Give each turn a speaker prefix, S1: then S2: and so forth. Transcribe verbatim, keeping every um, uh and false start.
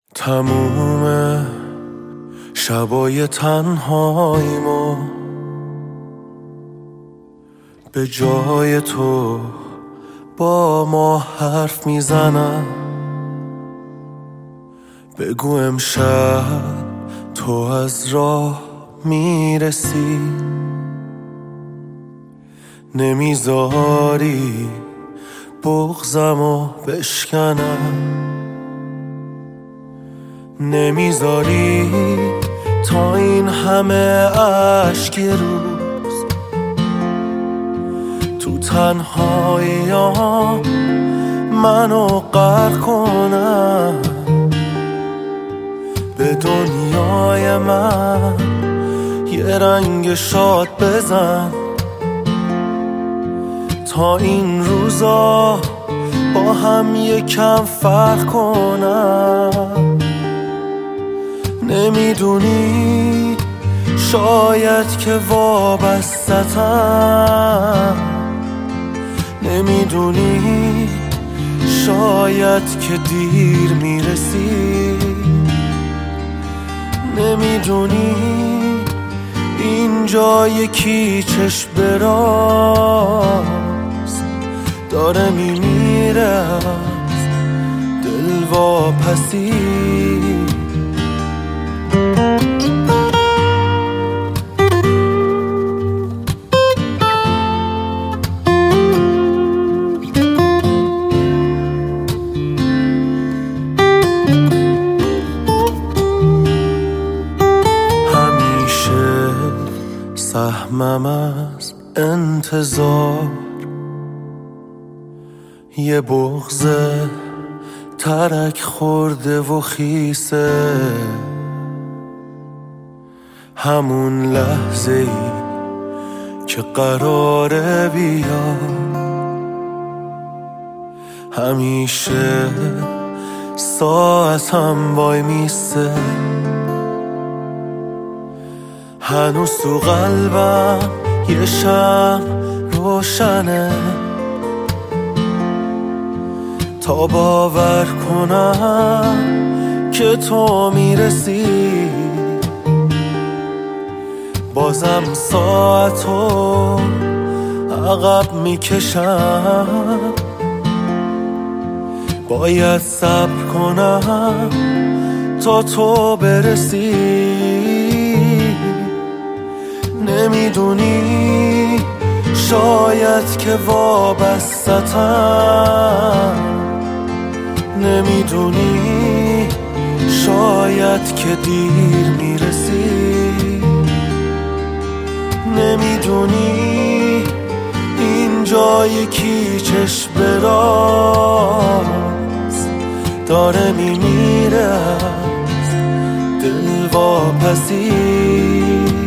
S1: تموم شبای تنهاییمو به جای تو با ما حرف میزنم. بگو امشب تو از راه میرسی، نمیذاری بغضمو بشکنم، نمیذاری تا این همه عشق یه روز تو تنهاییام منو غرق کنم. به دنیای من یه رنگ شاد بزن تا این روزا با هم یکم فرق کنم. نمیدونی شاید که وابسته‌ام، نمیدونی شاید که دیر میرسی، نمیدونی اینجا یکی چشم براست داره میمیره از دل واپسی. سهمم از انتظار یه بغض ترک خورده و خیسه، همون لحظه ای که قراره بیا همیشه ساعتم وای میسته. هنوز تو قلبم یه شمع روشنه تا باور کنم که تو میرسی. بازم ساعتو عقب میکشم، باید صبر کنم تا تو برسی. نمیدونی شاید که وابسته‌ام، نمیدونی شاید که دیر میرسی، نمیدونی اینجا یکی چشم براست داره میمیره از دل واپسی.